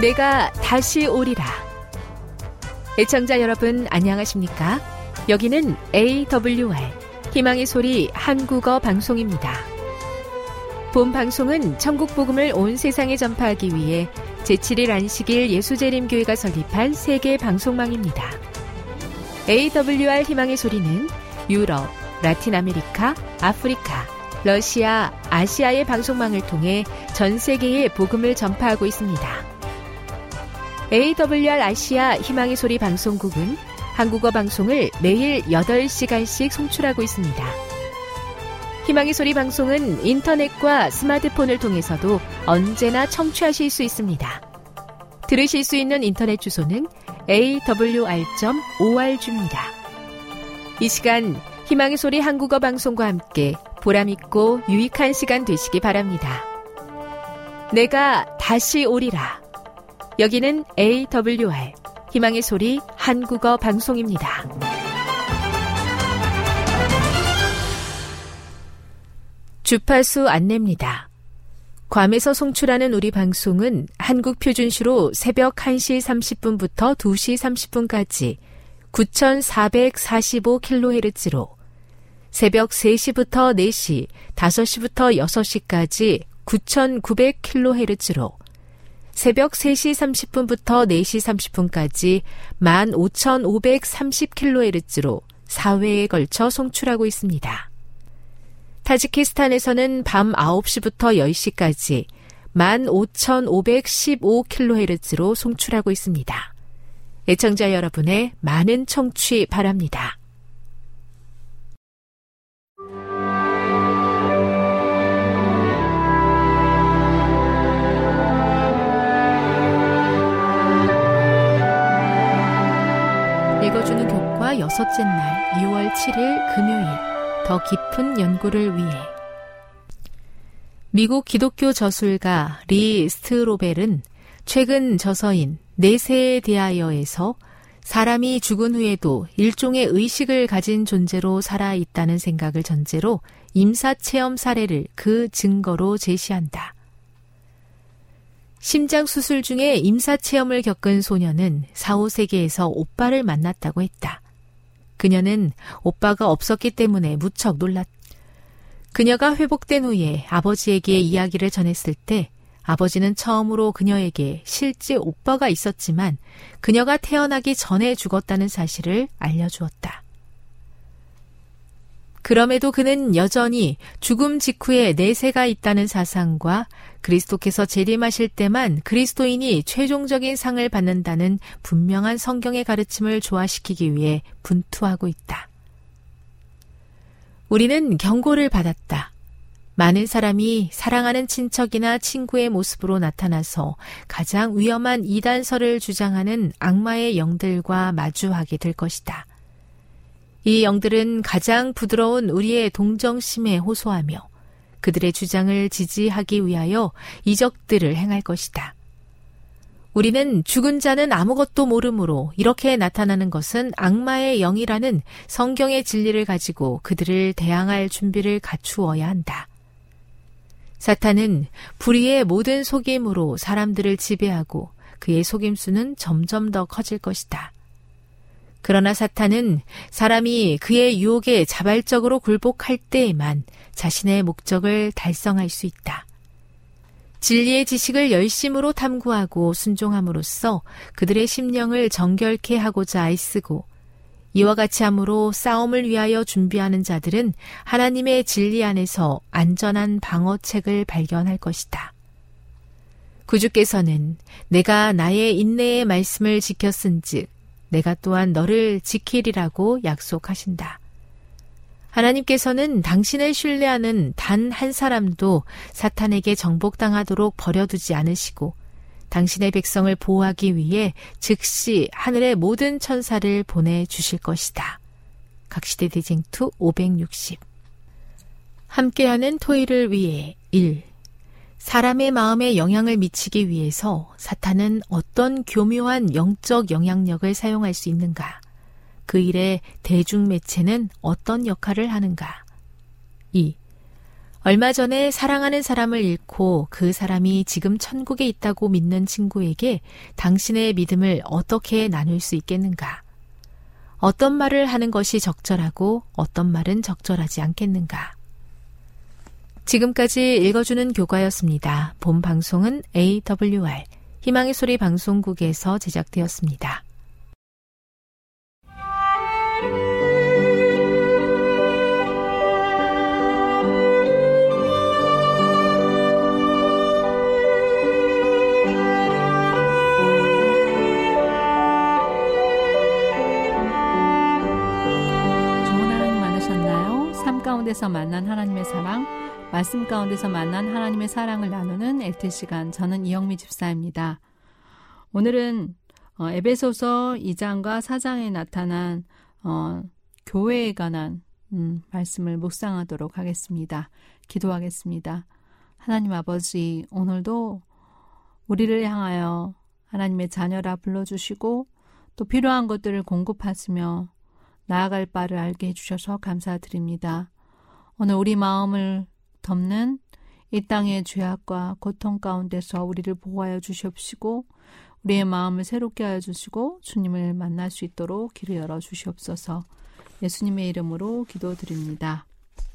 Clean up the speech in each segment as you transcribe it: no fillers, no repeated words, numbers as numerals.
내가 다시 오리라. 애청자 여러분 안녕하십니까? 여기는 AWR 희망의 소리 한국어 방송입니다. 본 방송은 천국 복음을 온 세상에 전파하기 위해 제7일 안식일 예수재림교회가 설립한 세계 방송망입니다. AWR 희망의 소리는 유럽, 라틴 아메리카, 아프리카, 러시아, 아시아의 방송망을 통해 전 세계에 복음을 전파하고 있습니다. AWR 아시아 희망의 소리 방송국은 한국어 방송을 매일 8시간씩 송출하고 있습니다. 희망의 소리 방송은 인터넷과 스마트폰을 통해서도 언제나 청취하실 수 있습니다. 들으실 수 있는 인터넷 주소는 awr.org입니다. 이 시간 희망의 소리 한국어 방송과 함께 보람있고 유익한 시간 되시기 바랍니다. 내가 다시 오리라. 여기는 AWR 희망의 소리 한국어 방송입니다. 주파수 안내입니다. 괌에서 송출하는 우리 방송은 한국 표준시로 새벽 1시 30분부터 2시 30분까지 9445kHz로 새벽 3시부터 4시, 5시부터 6시까지 9900kHz로 새벽 3시 30분부터 4시 30분까지 15530kHz로 4회에 걸쳐 송출하고 있습니다. 타지키스탄에서는 밤 9시부터 10시까지 15515kHz로 송출하고 있습니다. 애청자 여러분의 많은 청취 바랍니다. 읽어주는 교과 6째 날 6월 7일 금요일 더 깊은 연구를 위해 미국 기독교 저술가 리 스트로벨은 최근 저서인 내세에 대하여에서 사람이 죽은 후에도 일종의 의식을 가진 존재로 살아있다는 생각을 전제로 임사체험 사례를 그 증거로 제시한다. 심장수술 중에 임사체험을 겪은 소녀는 4, 5세기에서 오빠를 만났다고 했다. 그녀는 오빠가 없었기 때문에 무척 놀랐다. 그녀가 회복된 후에 아버지에게 이야기를 전했을 때 아버지는 처음으로 그녀에게 실제 오빠가 있었지만 그녀가 태어나기 전에 죽었다는 사실을 알려주었다. 그럼에도 그는 여전히 죽음 직후에 내세가 있다는 사상과 그리스도께서 재림하실 때만 그리스도인이 최종적인 상을 받는다는 분명한 성경의 가르침을 조화시키기 위해 분투하고 있다. 우리는 경고를 받았다. 많은 사람이 사랑하는 친척이나 친구의 모습으로 나타나서 가장 위험한 이단설을 주장하는 악마의 영들과 마주하게 될 것이다. 이 영들은 가장 부드러운 우리의 동정심에 호소하며 그들의 주장을 지지하기 위하여 이적들을 행할 것이다. 우리는 죽은 자는 아무것도 모르므로 이렇게 나타나는 것은 악마의 영이라는 성경의 진리를 가지고 그들을 대항할 준비를 갖추어야 한다. 사탄은 불의의 모든 속임으로 사람들을 지배하고 그의 속임수는 점점 더 커질 것이다. 그러나 사탄은 사람이 그의 유혹에 자발적으로 굴복할 때에만 자신의 목적을 달성할 수 있다. 진리의 지식을 열심으로 탐구하고 순종함으로써 그들의 심령을 정결케 하고자 애쓰고 이와 같이 함으로 싸움을 위하여 준비하는 자들은 하나님의 진리 안에서 안전한 방어책을 발견할 것이다. 구주께서는 내가 나의 인내의 말씀을 지켰은즉 내가 또한 너를 지키리라고 약속하신다. 하나님께서는 당신을 신뢰하는 단 한 사람도 사탄에게 정복당하도록 버려두지 않으시고 당신의 백성을 보호하기 위해 즉시 하늘의 모든 천사를 보내주실 것이다. 각시대 대쟁투 560. 함께하는 토의를 위해 1. 사람의 마음에 영향을 미치기 위해서 사탄은 어떤 교묘한 영적 영향력을 사용할 수 있는가? 그 일에 대중매체는 어떤 역할을 하는가? 2. 얼마 전에 사랑하는 사람을 잃고 그 사람이 지금 천국에 있다고 믿는 친구에게 당신의 믿음을 어떻게 나눌 수 있겠는가? 어떤 말을 하는 것이 적절하고 어떤 말은 적절하지 않겠는가? 지금까지 읽어주는 교과였습니다. 본 방송은 AWR 희망의 소리 방송국에서 제작되었습니다. 가운데서 만난 하나님의 사랑, 말씀 가운데서 만난 하나님의 사랑을 나누는 LT 시간, 저는 이영미 집사입니다. 오늘은 에베소서 2장과 4장에 나타난 교회에 관한 말씀을 묵상하도록 하겠습니다. 기도하겠습니다. 하나님 아버지, 오늘도 우리를 향하여 하나님의 자녀라 불러주시고 또 필요한 것들을 공급하시며 나아갈 바를 알게 해주셔서 감사드립니다. 오늘 우리 마음을 덮는 이 땅의 죄악과 고통 가운데서 우리를 보호하여 주시옵시고 우리의 마음을 새롭게 하여 주시고 주님을 만날 수 있도록 길을 열어 주시옵소서. 예수님의 이름으로 기도드립니다.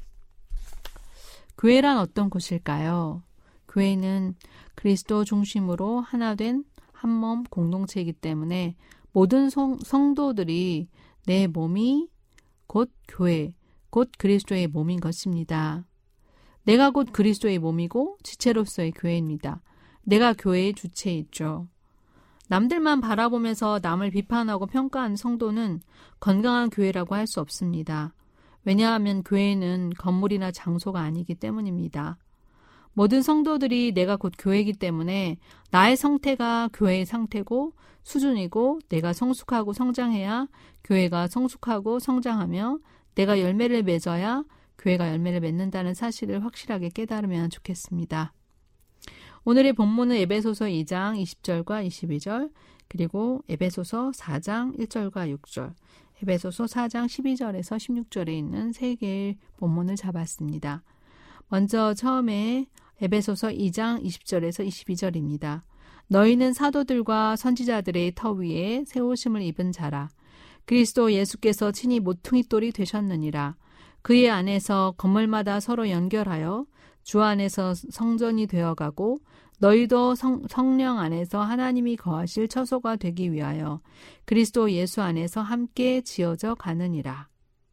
교회란 어떤 곳일까요? 교회는 그리스도 중심으로 하나 된 한 몸 공동체이기 때문에 모든 성도들이 내 몸이 곧 교회, 곧 그리스도의 몸인 것입니다. 내가 곧 그리스도의 몸이고 지체로서의 교회입니다. 내가 교회의 주체이죠. 남들만 바라보면서 남을 비판하고 평가하는 성도는 건강한 교회라고 할 수 없습니다. 왜냐하면 교회는 건물이나 장소가 아니기 때문입니다. 모든 성도들이 내가 곧 교회이기 때문에 나의 상태가 교회의 상태고 수준이고 내가 성숙하고 성장해야 교회가 성숙하고 성장하며 내가 열매를 맺어야 교회가 열매를 맺는다는 사실을 확실하게 깨달으면 좋겠습니다. 오늘의 본문은 에베소서 2장 20절과 22절 그리고 에베소서 4장 1절과 6절 에베소서 4장 12절에서 16절에 있는 세 개의 본문을 잡았습니다. 먼저 처음에 에베소서 2장 20절에서 22절입니다. 너희는 사도들과 선지자들의 터 위에 세우심을 입은 자라. 그리스도 예수께서 친히 모퉁이 돌이 되셨느니라. 그의 안에서 건물마다 서로 연결하여 주 안에서 성전이 되어가고 너희도 성령 안에서 하나님이 거하실 처소가 되기 위하여 그리스도 예수 안에서 함께 지어져 가느니라.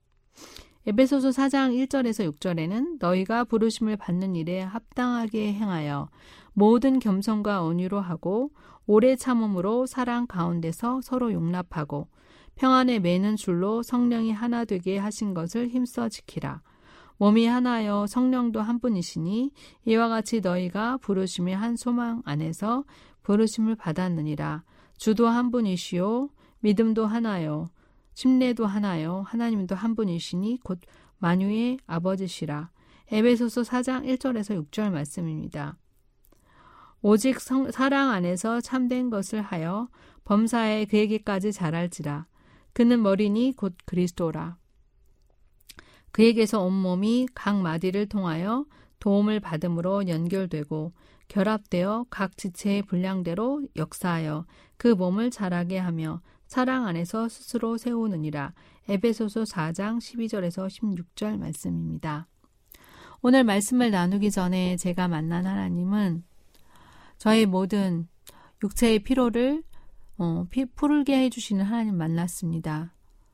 에베소서 4장 1절에서 6절에는 너희가 부르심을 받는 일에 합당하게 행하여 모든 겸손과 온유로 하고 오래 참음으로 사랑 가운데서 서로 용납하고 평안에 매는 줄로 성령이 하나 되게 하신 것을 힘써 지키라. 몸이 하나여 성령도 한 분이시니 이와 같이 너희가 부르심의 한 소망 안에서 부르심을 받았느니라. 주도 한 분이시요 믿음도 하나요 침례도 하나요 하나님도 한 분이시니 곧 만유의 아버지시라. 에베소서 4장 1절에서 6절 말씀입니다. 오직 사랑 안에서 참된 것을 하여 범사에 그에게까지 자랄지라. 그는 머리니 곧 그리스도라. 그에게서 온몸이 각 마디를 통하여 도움을 받음으로 연결되고 결합되어 각 지체의 분량대로 역사하여 그 몸을 자라게 하며 사랑 안에서 스스로 세우느니라. 에베소서 4장 12절에서 16절 말씀입니다. 오늘 말씀을 나누기 전에 제가 만난 하나님은 저의 모든 육체의 피로를 풀게 해주시는 하나님 만났습니다.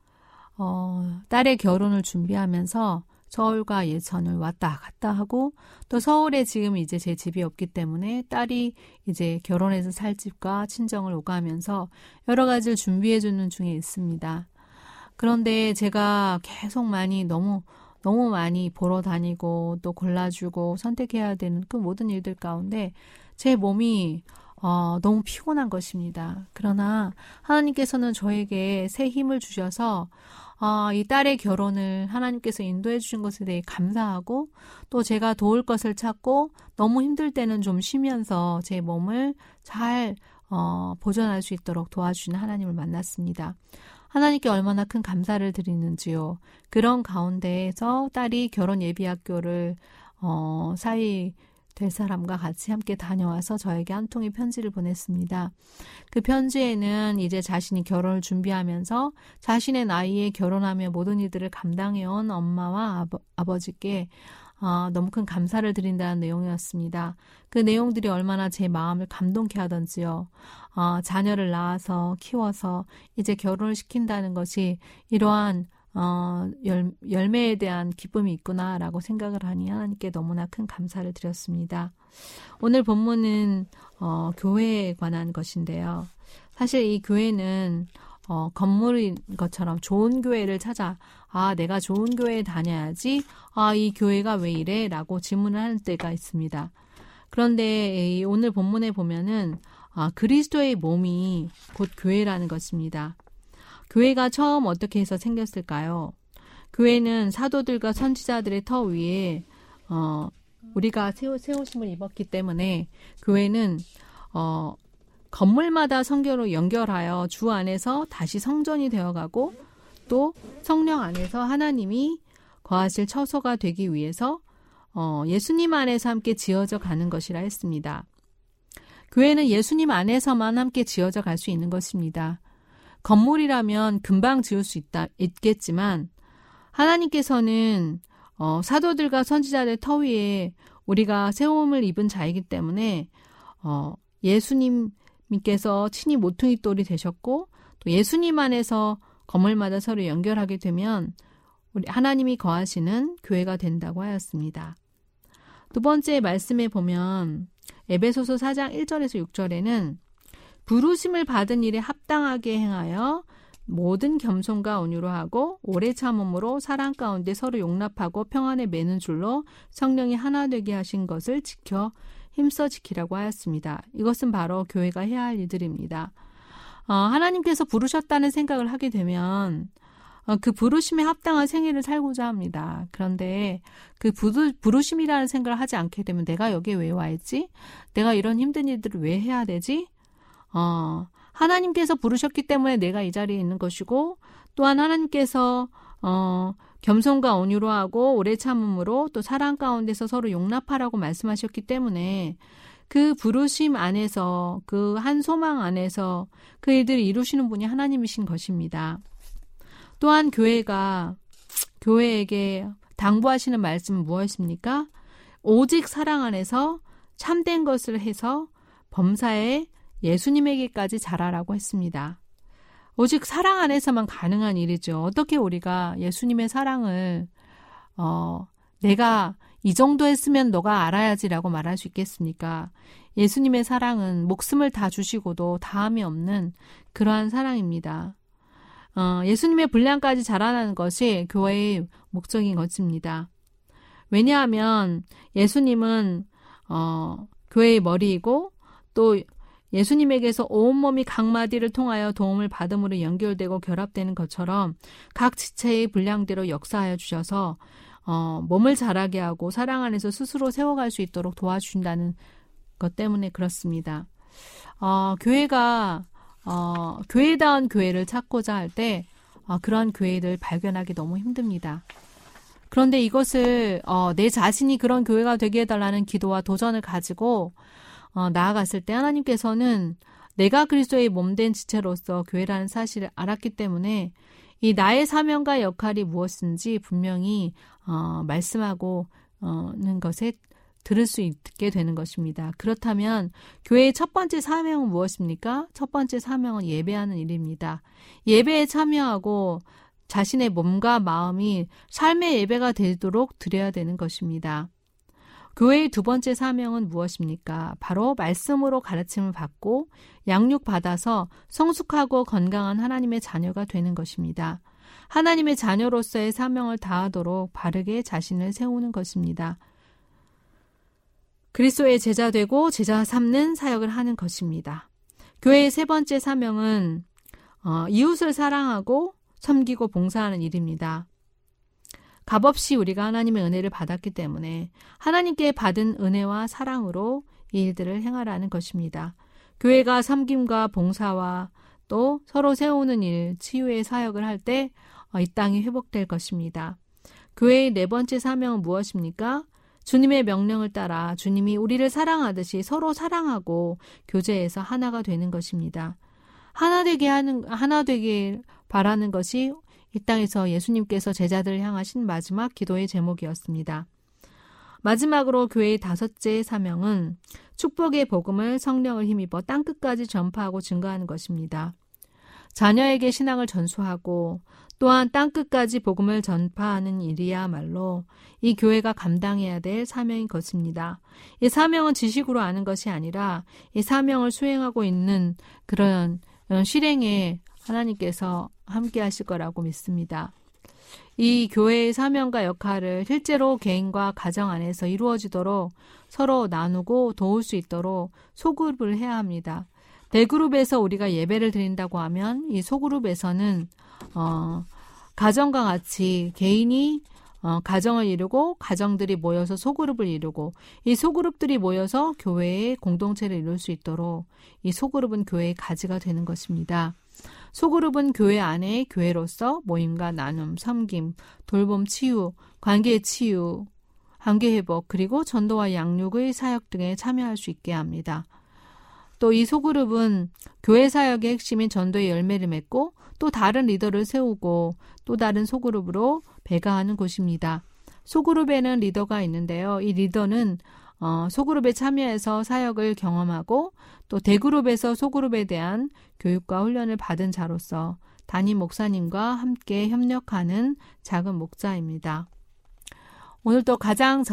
딸의 결혼을 준비하면서 서울과 예천을 왔다 갔다 하고 또 서울에 지금 이제 제 집이 없기 때문에 딸이 이제 결혼해서 살 집과 친정을 오가면서 여러 가지를 준비해 주는 중에 있습니다. 그런데 제가 계속 너무 많이 보러 다니고 또 골라주고 선택해야 되는 그 모든 일들 가운데 제 몸이 너무 피곤한 것입니다. 그러나 하나님께서는 저에게 새 힘을 주셔서 이 딸의 결혼을 하나님께서 인도해 주신 것에 대해 감사하고 또 제가 도울 것을 찾고 너무 힘들 때는 좀 쉬면서 제 몸을 잘 보존할 수 있도록 도와주시는 하나님을 만났습니다. 하나님께 얼마나 큰 감사를 드리는지요. 그런 가운데에서 딸이 결혼 예비학교를 사이 될 사람과 같이 함께 다녀와서 저에게 한 통의 편지를 보냈습니다. 그 편지에는 이제 자신이 결혼을 준비하면서 자신의 나이에 결혼하며 모든 일들을 감당해온 엄마와 아버지께 너무 큰 감사를 드린다는 내용이었습니다. 그 내용들이 얼마나 제 마음을 감동케 하던지요. 자녀를 낳아서 키워서 이제 결혼을 시킨다는 것이 이러한 열매에 대한 기쁨이 있구나라고 생각을 하니 하나님께 너무나 큰 감사를 드렸습니다. 오늘 본문은 교회에 관한 것인데요. 사실 이 교회는 건물인 것처럼 좋은 교회를 찾아 내가 좋은 교회에 다녀야지 이 교회가 왜 이래? 라고 질문을 하는 때가 있습니다. 그런데 오늘 본문에 보면은 그리스도의 몸이 곧 교회라는 것입니다. 교회가 처음 어떻게 해서 생겼을까요? 교회는 사도들과 선지자들의 터 위에 우리가 세우심을 입었기 때문에 교회는 건물마다 성결로 연결하여 주 안에서 다시 성전이 되어가고 또 성령 안에서 하나님이 거하실 처소가 되기 위해서 예수님 안에서 함께 지어져 가는 것이라 했습니다. 교회는 예수님 안에서만 함께 지어져 갈 수 있는 것입니다. 건물이라면 금방 지을 수 있겠지만 하나님께서는 사도들과 선지자들 터 위에 우리가 세움을 입은 자이기 때문에 예수님께서 친히 모퉁이 돌이 되셨고 또 예수님 안에서 건물마다 서로 연결하게 되면 우리 하나님이 거하시는 교회가 된다고 하였습니다. 두 번째 말씀에 보면 에베소서 4장 1절에서 6절에는 부르심을 받은 일에 합당하게 행하여 모든 겸손과 온유로 하고 오래 참음으로 사랑 가운데 서로 용납하고 평안에 매는 줄로 성령이 하나 되게 하신 것을 힘써 지키라고 하였습니다. 이것은 바로 교회가 해야 할 일들입니다. 하나님께서 부르셨다는 생각을 하게 되면 그 부르심에 합당한 생애를 살고자 합니다. 그런데 그 부르심이라는 생각을 하지 않게 되면 내가 여기에 왜 와 있지? 내가 이런 힘든 일들을 왜 해야 되지? 하나님께서 부르셨기 때문에 내가 이 자리에 있는 것이고 또한 하나님께서 겸손과 온유로 하고 오래 참음으로 또 사랑 가운데서 서로 용납하라고 말씀하셨기 때문에 그 부르심 안에서 그 한 소망 안에서 그 일들을 이루시는 분이 하나님이신 것입니다. 또한 교회에게 당부하시는 말씀은 무엇입니까? 오직 사랑 안에서 참된 것을 해서 범사에 예수님에게까지 자라라고 했습니다. 오직 사랑 안에서만 가능한 일이죠. 어떻게 우리가 예수님의 사랑을 내가 이 정도 했으면 너가 알아야지라고 말할 수 있겠습니까? 예수님의 사랑은 목숨을 다 주시고도 다함이 없는 그러한 사랑입니다. 예수님의 분량까지 자라나는 것이 교회의 목적인 것입니다. 왜냐하면 예수님은 교회의 머리이고 또 예수님에게서 온몸이 각 마디를 통하여 도움을 받음으로 연결되고 결합되는 것처럼 각 지체의 분량대로 역사하여 주셔서 몸을 자라게 하고 사랑 안에서 스스로 세워갈 수 있도록 도와주신다는 것 때문에 그렇습니다. 교회가 교회다운 교회를 찾고자 할 때 그런 교회를 발견하기 너무 힘듭니다. 그런데 이것을 내 자신이 그런 교회가 되게 해달라는 기도와 도전을 가지고 나아갔을 때 하나님께서는 내가 그리스도의 몸된 지체로서 교회라는 사실을 알았기 때문에 이 나의 사명과 역할이 무엇인지 분명히 말씀하고는 것에 들을 수 있게 되는 것입니다. 그렇다면 교회의 첫 번째 사명은 무엇입니까? 첫 번째 사명은 예배하는 일입니다. 예배에 참여하고 자신의 몸과 마음이 삶의 예배가 되도록 드려야 되는 것입니다. 교회의 두 번째 사명은 무엇입니까? 바로 말씀으로 가르침을 받고 양육받아서 성숙하고 건강한 하나님의 자녀가 되는 것입니다. 하나님의 자녀로서의 사명을 다하도록 바르게 자신을 세우는 것입니다. 그리스도의 제자 되고 제자 삼는 사역을 하는 것입니다. 교회의 세 번째 사명은 이웃을 사랑하고 섬기고 봉사하는 일입니다. 값없이 우리가 하나님의 은혜를 받았기 때문에 하나님께 받은 은혜와 사랑으로 이 일들을 행하라는 것입니다. 교회가 섬김과 봉사와 또 서로 세우는 일, 치유의 사역을 할 때 이 땅이 회복될 것입니다. 교회의 네 번째 사명은 무엇입니까? 주님의 명령을 따라 주님이 우리를 사랑하듯이 서로 사랑하고 교제해서 하나가 되는 것입니다. 하나 되길 바라는 것이 이 땅에서 예수님께서 제자들을 향하신 마지막 기도의 제목이었습니다. 마지막으로 교회의 다섯째 사명은 축복의 복음을 성령을 힘입어 땅끝까지 전파하고 증거하는 것입니다. 자녀에게 신앙을 전수하고 또한 땅끝까지 복음을 전파하는 일이야말로 이 교회가 감당해야 될 사명인 것입니다. 이 사명은 지식으로 아는 것이 아니라 이 사명을 수행하고 있는 그런 실행에 하나님께서 함께 하실 거라고 믿습니다. 이 교회의 사명과 역할을 실제로 개인과 가정 안에서 이루어지도록 서로 나누고 도울 수 있도록 소그룹을 해야 합니다. 대그룹에서 우리가 예배를 드린다고 하면 이 소그룹에서는 가정과 같이 개인이 가정을 이루고 가정들이 모여서 소그룹을 이루고 이 소그룹들이 모여서 교회의 공동체를 이룰 수 있도록 이 소그룹은 교회의 가지가 되는 것입니다. 소그룹은 교회 안에 교회로서 모임과 나눔, 섬김, 돌봄, 치유, 관계의 치유, 관계 회복, 그리고 전도와 양육의 사역 등에 참여할 수 있게 합니다. 또 이 소그룹은 교회 사역의 핵심인 전도의 열매를 맺고 또 다른 리더를 세우고 또 다른 소그룹으로 배가하는 곳입니다. 소그룹에는 리더가 있는데요. 이 리더는 소그룹에 참여해서 사역을 경험하고 또 대그룹에서 소그룹에 대한 교육과 훈련을 받은 자로서 담임 목사님과 함께 협력하는 작은 목자입니다. 오늘도 가장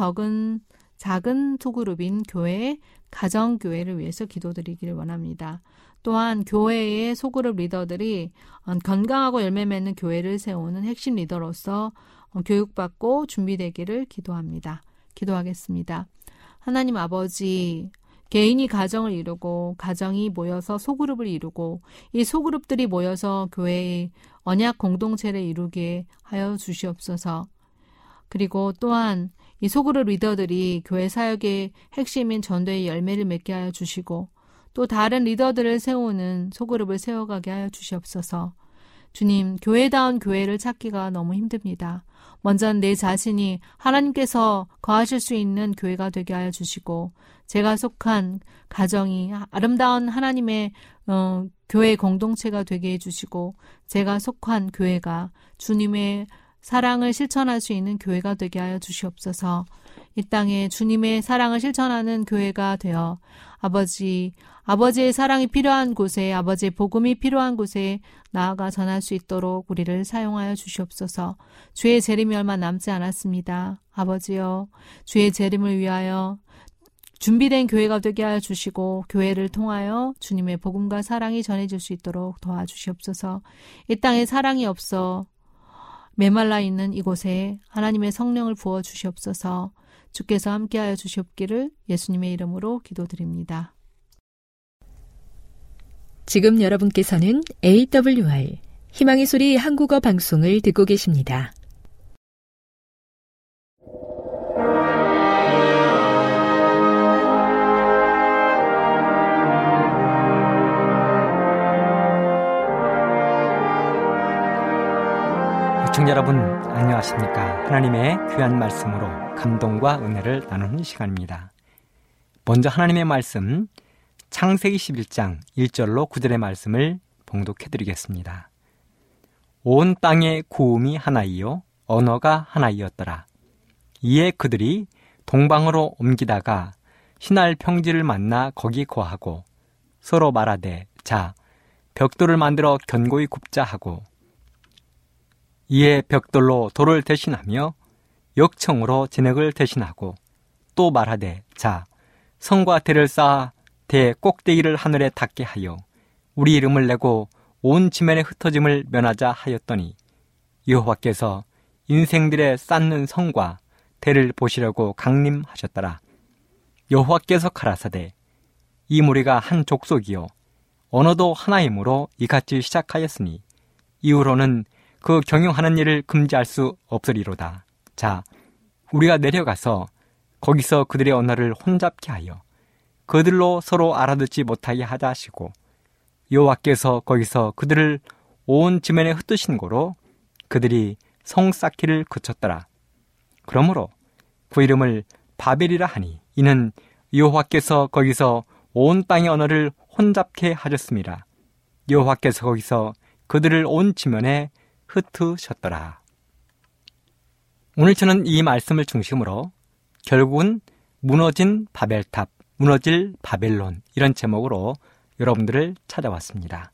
작은 소그룹인 교회, 가정교회를 위해서 기도드리기를 원합니다. 또한 교회의 소그룹 리더들이 건강하고 열매 맺는 교회를 세우는 핵심 리더로서 교육받고 준비되기를 기도합니다. 기도하겠습니다. 하나님 아버지, 개인이 가정을 이루고 가정이 모여서 소그룹을 이루고 이 소그룹들이 모여서 교회의 언약 공동체를 이루게 하여 주시옵소서. 그리고 또한 이 소그룹 리더들이 교회 사역의 핵심인 전도의 열매를 맺게 하여 주시고 또 다른 리더들을 세우는 소그룹을 세워가게 하여 주시옵소서. 주님, 교회다운 교회를 찾기가 너무 힘듭니다. 먼저 내 자신이 하나님께서 거하실 수 있는 교회가 되게 하여 주시고 제가 속한 가정이 아름다운 하나님의 교회 공동체가 되게 해주시고 제가 속한 교회가 주님의 사랑을 실천할 수 있는 교회가 되게 하여 주시옵소서. 이 땅에 주님의 사랑을 실천하는 교회가 되어 아버지의 사랑이 필요한 곳에, 아버지의 복음이 필요한 곳에 나아가 전할 수 있도록 우리를 사용하여 주시옵소서. 주의 재림이 얼마 남지 않았습니다. 아버지여, 주의 재림을 위하여 준비된 교회가 되게 하여 주시고 교회를 통하여 주님의 복음과 사랑이 전해질 수 있도록 도와주시옵소서. 이 땅에 사랑이 없어 메말라 있는 이곳에 하나님의 성령을 부어 주시옵소서. 주께서 함께하여 주시옵기를 예수님의 이름으로 기도드립니다. 지금 여러분께서는 AWR 희망의 소리 한국어 방송을 듣고 계십니다. 시청자 여러분 안녕하십니까? 하나님의 귀한 말씀으로 감동과 은혜를 나누는 시간입니다. 먼저 하나님의 말씀 창세기 11장 1절로 9절의 말씀을 봉독해드리겠습니다. 온 땅의 구음이 하나이요 언어가 하나이었더라. 이에 그들이 동방으로 옮기다가 신할 평지를 만나 거기 거하고 서로 말하되 자 벽돌을 만들어 견고히 굽자 하고 이에 벽돌로 돌을 대신하며 역청으로 진흙을 대신하고 또 말하되 자 성과 대를 쌓아 대 꼭대기를 하늘에 닿게 하여 우리 이름을 내고 온 지면에 흩어짐을 면하자 하였더니 여호와께서 인생들의 쌓는 성과 대를 보시려고 강림하셨더라. 여호와께서 가라사대 이 무리가 한 족속이요 언어도 하나이므로 이같이 시작하였으니 이후로는 그 경영하는 일을 금지할 수 없으리로다. 자, 우리가 내려가서 거기서 그들의 언어를 혼잡케 하여 그들로 서로 알아듣지 못하게 하자 하시고 여호와께서 거기서 그들을 온 지면에 흩으신 고로 그들이 성 쌓기를 그쳤더라. 그러므로 그 이름을 바벨이라 하니 이는 여호와께서 거기서 온 땅의 언어를 혼잡케 하셨음이라. 여호와께서 거기서 그들을 온 지면에 흩으셨더라. 오늘 저는 이 말씀을 중심으로 결국은 무너진 바벨탑, 무너질 바벨론, 이런 제목으로 여러분들을 찾아왔습니다.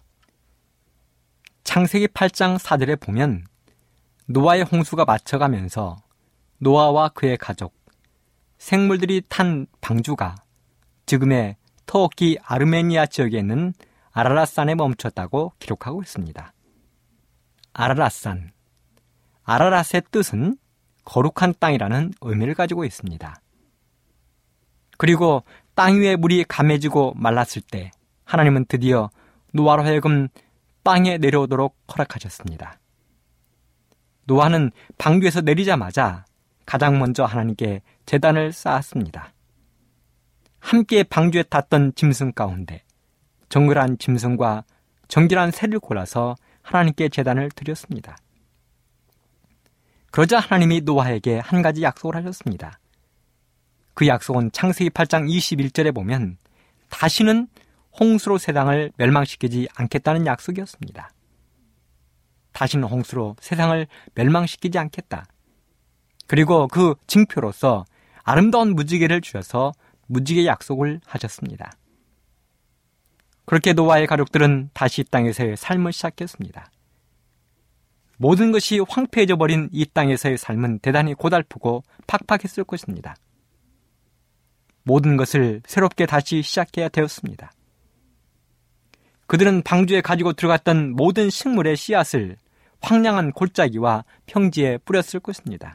창세기 8장 4절에 보면 노아의 홍수가 맞춰가면서 노아와 그의 가족, 생물들이 탄 방주가 지금의 터키 아르메니아 지역에 있는 아라랏산에 멈췄다고 기록하고 있습니다. 아라랏산, 아라랏의 뜻은 거룩한 땅이라는 의미를 가지고 있습니다. 그리고 땅 위에 물이 감해지고 말랐을 때 하나님은 드디어 노아로 하여금 땅에 내려오도록 허락하셨습니다. 노아는 방주에서 내리자마자 가장 먼저 하나님께 제단을 쌓았습니다. 함께 방주에 탔던 짐승 가운데 정결한 짐승과 정결한 새를 골라서 하나님께 제단을 드렸습니다. 그러자 하나님이 노아에게 한 가지 약속을 하셨습니다. 그 약속은 창세기 8장 21절에 보면 다시는 홍수로 세상을 멸망시키지 않겠다는 약속이었습니다. 다시는 홍수로 세상을 멸망시키지 않겠다. 그리고 그 징표로서 아름다운 무지개를 주셔서 무지개 약속을 하셨습니다. 그렇게 노아의 가족들은 다시 이 땅에서의 삶을 시작했습니다. 모든 것이 황폐해져 버린 이 땅에서의 삶은 대단히 고달프고 팍팍했을 것입니다. 모든 것을 새롭게 다시 시작해야 되었습니다. 그들은 방주에 가지고 들어갔던 모든 식물의 씨앗을 황량한 골짜기와 평지에 뿌렸을 것입니다.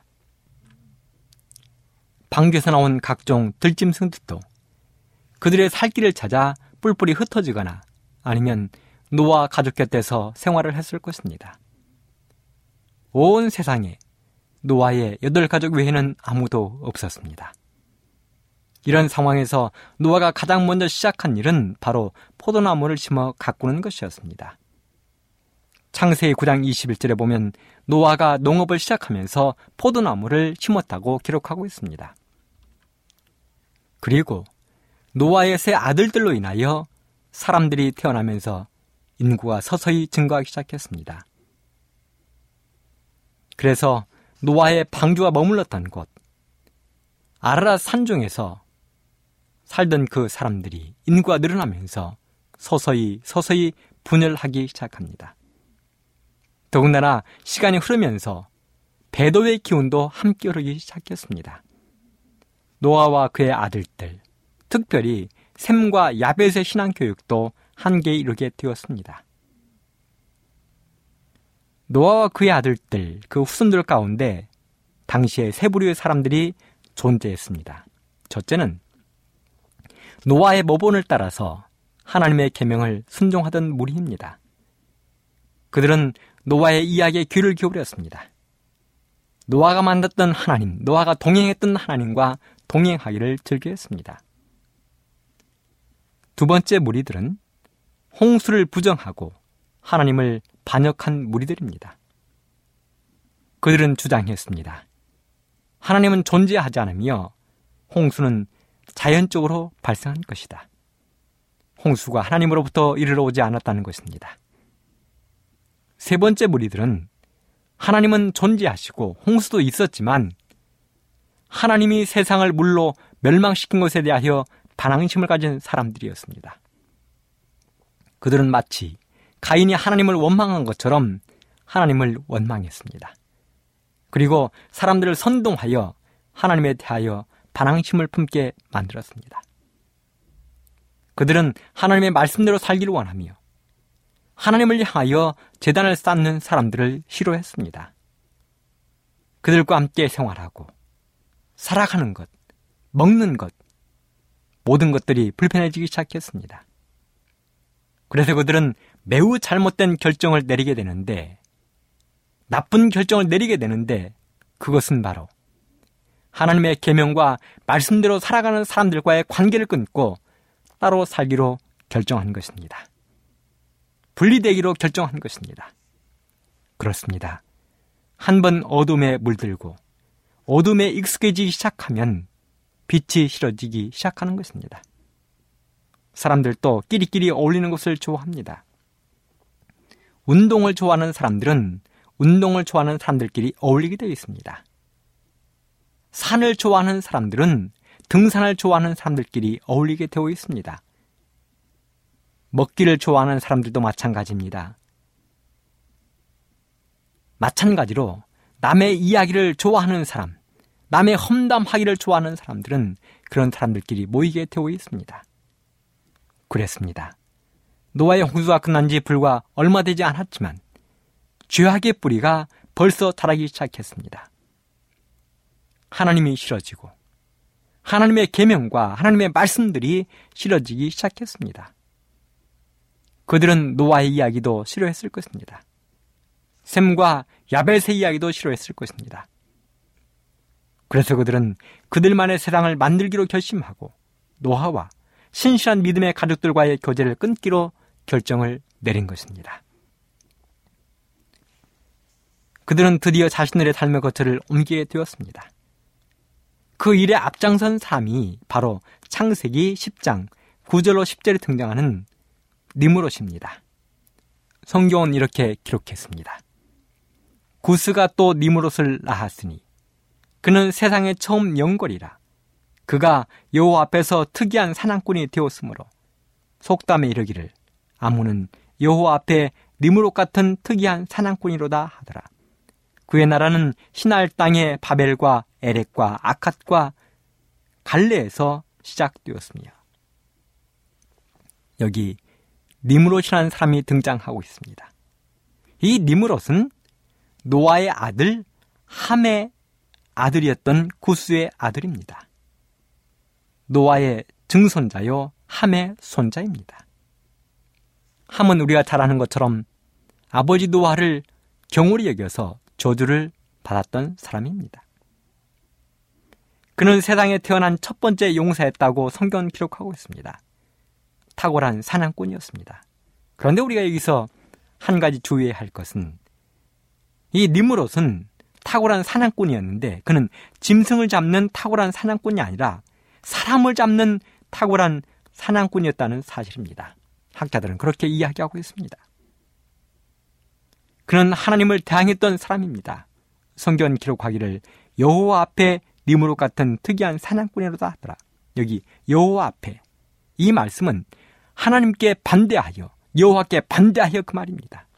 방주에서 나온 각종 들짐승들도 그들의 살 길을 찾아 뿔뿔이 흩어지거나 아니면 노아 가족 곁에서 생활을 했을 것입니다. 온 세상에 노아의 8가족 외에는 아무도 없었습니다. 이런 상황에서 노아가 가장 먼저 시작한 일은 바로 포도나무를 심어 가꾸는 것이었습니다. 창세기 9장 21절에 보면 노아가 농업을 시작하면서 포도나무를 심었다고 기록하고 있습니다. 그리고 노아의 세 아들들로 인하여 사람들이 태어나면서 인구가 서서히 증가하기 시작했습니다. 그래서 노아의 방주가 머물렀던 곳, 아라랏 산중에서 살던 그 사람들이 인구가 늘어나면서 서서히 분열하기 시작합니다. 더군다나 시간이 흐르면서 배도의 기운도 함께 흐르기 시작했습니다. 노아와 그의 아들들, 특별히 셈과 야벳의 신앙교육도 한계에 이르게 되었습니다. 노아와 그의 아들들, 그 후손들 가운데 당시에 세 부류의 사람들이 존재했습니다. 첫째는 노아의 모본을 따라서 하나님의 계명을 순종하던 무리입니다. 그들은 노아의 이야기에 귀를 기울였습니다. 노아가 만났던 하나님, 노아가 동행했던 하나님과 동행하기를 즐겨했습니다. 두 번째 무리들은 홍수를 부정하고 하나님을 반역한 무리들입니다. 그들은 주장했습니다. 하나님은 존재하지 않으며 홍수는 자연적으로 발생한 것이다. 홍수가 하나님으로부터 이르러 오지 않았다는 것입니다. 세 번째 무리들은 하나님은 존재하시고 홍수도 있었지만 하나님이 세상을 물로 멸망시킨 것에 대하여 반항심을 가진 사람들이었습니다. 그들은 마치 가인이 하나님을 원망한 것처럼 하나님을 원망했습니다. 그리고 사람들을 선동하여 하나님에 대하여 반항심을 품게 만들었습니다. 그들은 하나님의 말씀대로 살기를 원하며 하나님을 향하여 제단을 쌓는 사람들을 싫어했습니다. 그들과 함께 생활하고 살아가는 것, 먹는 것, 모든 것들이 불편해지기 시작했습니다. 그래서 그들은 매우 잘못된 결정을 내리게 되는데, 나쁜 결정을 내리게 되는데 그것은 바로 하나님의 계명과 말씀대로 살아가는 사람들과의 관계를 끊고 따로 살기로 결정한 것입니다. 분리되기로 결정한 것입니다. 그렇습니다. 한번 어둠에 물들고 어둠에 익숙해지기 시작하면 빛이 싫어지기 시작하는 것입니다. 사람들도 끼리끼리 어울리는 것을 좋아합니다. 운동을 좋아하는 사람들은 운동을 좋아하는 사람들끼리 어울리게 되어 있습니다. 산을 좋아하는 사람들은 등산을 좋아하는 사람들끼리 어울리게 되어 있습니다. 먹기를 좋아하는 사람들도 마찬가지입니다. 마찬가지로 남의 이야기를 좋아하는 사람, 남의 험담하기를 좋아하는 사람들은 그런 사람들끼리 모이게 되어 있습니다. 그랬습니다. 노아의 홍수가 끝난 지 불과 얼마 되지 않았지만 죄악의 뿌리가 벌써 자라기 시작했습니다. 하나님이 싫어지고 하나님의 계명과 하나님의 말씀들이 싫어지기 시작했습니다. 그들은 노아의 이야기도 싫어했을 것입니다. 셈과 야벳의 이야기도 싫어했을 것입니다. 그래서 그들은 그들만의 세상을 만들기로 결심하고 노아와 신실한 믿음의 가족들과의 교제를 끊기로 결정을 내린 것입니다. 그들은 드디어 자신들의 삶의 거처를 옮기게 되었습니다. 그 일에 앞장선 사람이 바로 창세기 10장 9절로 10절에 등장하는 니므롯입니다. 성경은 이렇게 기록했습니다. 구스가 또 니므롯을 낳았으니 그는 세상의 처음 영걸이라. 그가 여호와 앞에서 특이한 사냥꾼이 되었으므로 속담에 이르기를 아무는 여호와 앞에 니므롯 같은 특이한 사냥꾼이로다 하더라. 그의 나라는 시날 땅의 바벨과 에렉과 아캇과 갈레에서 시작되었으며 여기 니므롯이라는 사람이 등장하고 있습니다. 이 니므롯은 노아의 아들 함의 아들이었던 구스의 아들입니다. 노아의 증손자요 함의 손자입니다. 함은 우리가 잘 아는 것처럼 아버지 노아를 경홀히 여겨서 저주를 받았던 사람입니다. 그는 세상에 태어난 첫 번째 용사였다고 성경은 기록하고 있습니다. 탁월한 사냥꾼이었습니다. 그런데 우리가 여기서 한 가지 주의해야 할 것은 이 니므롯은 탁월한 사냥꾼이었는데 그는 짐승을 잡는 탁월한 사냥꾼이 아니라 사람을 잡는 탁월한 사냥꾼이었다는 사실입니다. 학자들은 그렇게 이야기하고 있습니다. 그는 하나님을 대항했던 사람입니다. 성경은 기록하기를 여호와 앞에 니므롯 같은 특이한 사냥꾼이로다 하더라. 여기 여호와 앞에 이 말씀은 하나님께 반대하여 여호와께 반대하여 그 말입니다.